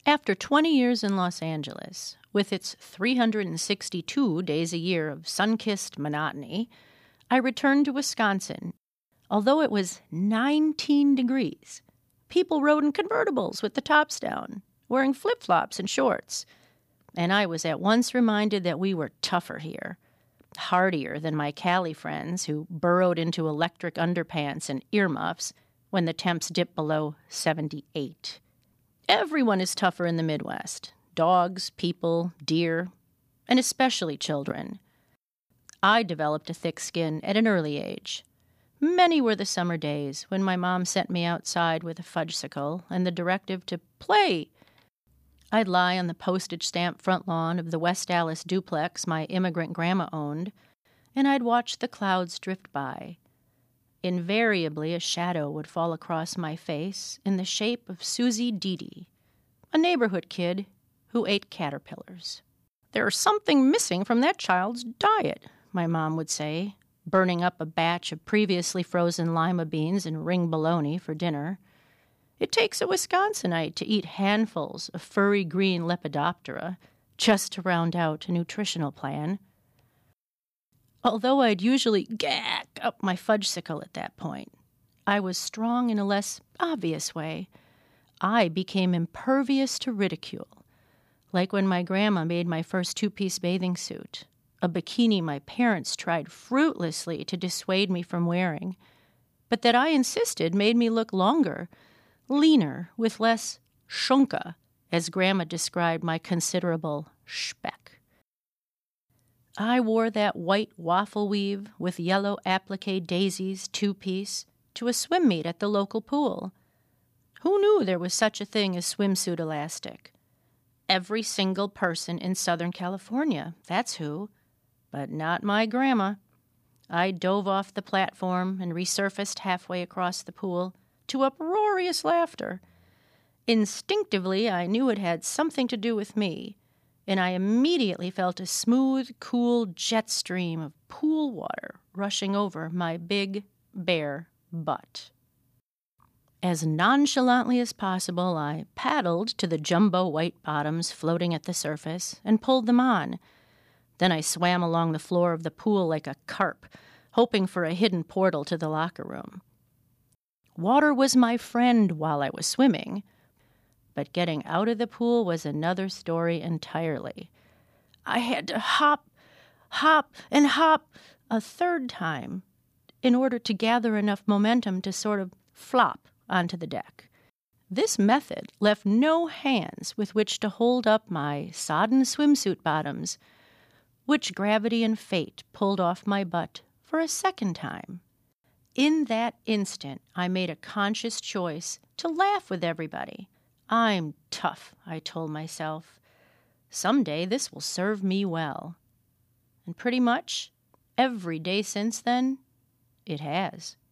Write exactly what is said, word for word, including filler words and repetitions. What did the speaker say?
After twenty years in Los Angeles, with its three hundred sixty-two days a year of sun-kissed monotony, I returned to Wisconsin. Although it was nineteen degrees, people rode in convertibles with the tops down, wearing flip-flops and shorts. And I was at once reminded that we were tougher here, hardier than my Cali friends who burrowed into electric underpants and earmuffs when the temps dipped below seventy-eight. Everyone is tougher in the Midwest. Dogs, people, deer, and especially children. I developed a thick skin at an early age. Many were the summer days when my mom sent me outside with a fudgesicle and the directive to play. I'd lie on the postage stamp front lawn of the West Allis duplex my immigrant grandma owned, and I'd watch the clouds drift by. Invariably, a shadow would fall across my face in the shape of Susie Deedy, a neighborhood kid who ate caterpillars. "There's something missing from that child's diet," my mom would say, burning up a batch of previously frozen lima beans and ring bologna for dinner. It takes a Wisconsinite to eat handfuls of furry green Lepidoptera just to round out a nutritional plan. Although I'd usually gack up my fudgesicle at that point, I was strong in a less obvious way. I became impervious to ridicule, like when my grandma made my first two-piece bathing suit, a bikini my parents tried fruitlessly to dissuade me from wearing, but that I insisted made me look longer, leaner, with less shunka, as Grandma described my considerable speck. I wore that white waffle weave with yellow applique daisies two-piece to a swim meet at the local pool. Who knew there was such a thing as swimsuit elastic? Every single person in Southern California, that's who. But not my grandma. I dove off the platform and resurfaced halfway across the pool to uproarious laughter. Instinctively, I knew it had something to do with me, and I immediately felt a smooth, cool jet stream of pool water rushing over my big, bare butt. As nonchalantly as possible, I paddled to the jumbo white bottoms floating at the surface and pulled them on. Then I swam along the floor of the pool like a carp, hoping for a hidden portal to the locker room. Water was my friend while I was swimming, but getting out of the pool was another story entirely. I had to hop, hop, and hop a third time in order to gather enough momentum to sort of flop onto the deck. This method left no hands with which to hold up my sodden swimsuit bottoms, which gravity and fate pulled off my butt for a second time. In that instant, I made a conscious choice to laugh with everybody. I'm tough, I told myself. Someday this will serve me well. And pretty much every day since then, it has.